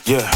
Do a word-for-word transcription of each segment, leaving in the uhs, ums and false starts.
Yeah.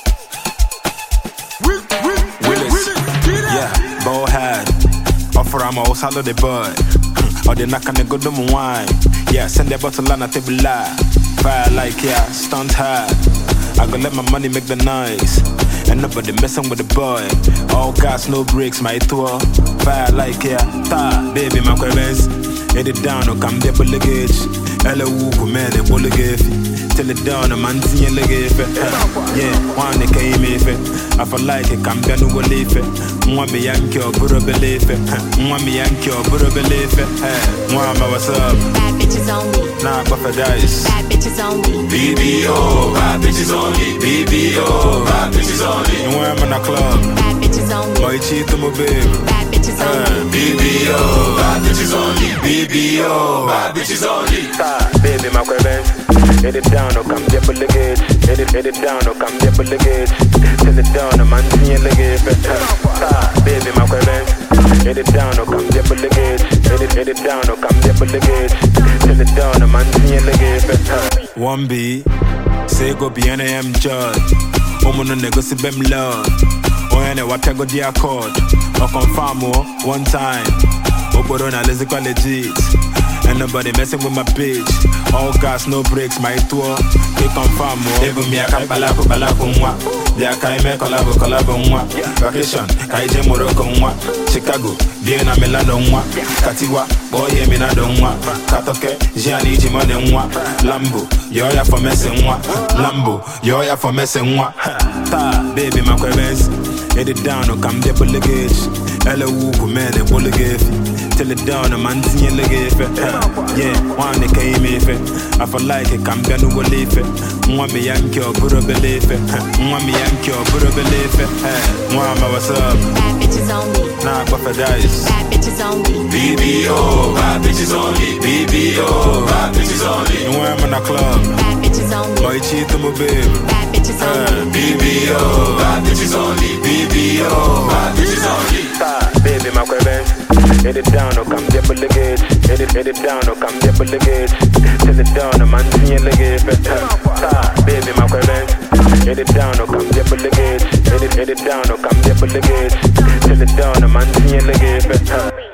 Willis. Yeah. Ball head. Offer I'm all salad the boy. Or they knock on the good wine. Yeah, send the bottle on a table live. Fire like yeah, stunt hard. I go let my money make the noise. And nobody messing with the boy. All gas, no brakes, my tour. Fire like yeah, ta, baby, my quebens. Hit it down, or come there, bulligage. Hello, man, a bulligage. Till it down, a man seeing the gift. Yeah, one they came if it. I feel like it, come down to a leaf. Mwah me yankee or Buru believe it. Mwah me yankee or Buru believe it. Mwah, what's up? Bad bitches only. Nah, Buffett dice. Bad bitches only. B B O, bad bitches only. B B O, bad bitches only. And when I'm in a club, Bad bitches only. boy, cheat to my baby. Bad bitches only. B B O, bad bitches only. B B O, bad bitches only. Ta, baby, my quebens. Hit it down, or come there, bulligage. Hit it, hit it down, or come there, bulligage. Till it down, a man seeing the gift. Ta, baby, my quebens. Hit it down, or come there, bulligage. Hit it, hit it down, or come there, bulligage. Till it down, a man seeing the gift. One B, say go be an A M judge. Woman on the go see them love. Oh, and what I go the accord. Or confirm one time. Oborona, let's go legit. And nobody messing with my bitch. All gas, no brakes, my tour. They confirm more. They me a kapalaku balaku mwa. They a kaime collabo collabo mwa. Vacation, kaije Morocco mwa. Chicago, Vienna Milano mwa. Katiwa, boy me na don mwa. Katoke, Gianni Jimone mwa. Lambo, yo ya for messing mwa. Lambo, yo ya for messing mwa. Ta, baby my quebens. Hit it down, or come there bulligage. Hello, man, a bulligage. Till it down, a man seeing the gift. Yeah, one they came if it. I feel like it, come down to a leaf. Mwah me yankee or Buru believe it. Mwah me yankee or Buru believe it. Mwah, what's up? Bad bitches only. Nah, Buffett dice. Bad bitches only. B B O, bad bitches only. B B O, bad bitches only. And when I'm in a club, Bad bitches only. boy, cheat to my baby. Bad bitches only. B B O, bad bitches only. B B O, bad bitches only. Ta, baby, my quebens. Hit it down, or come there, bulligage. Hit it, hit it down, or come there, bulligage. Till it down, a man seeing the gift. Ta, baby, my quebens. Hit it down, or come there, bulligage. Hit it, hit it down, or come there, bulligage. Till it down, a man seeing the gift.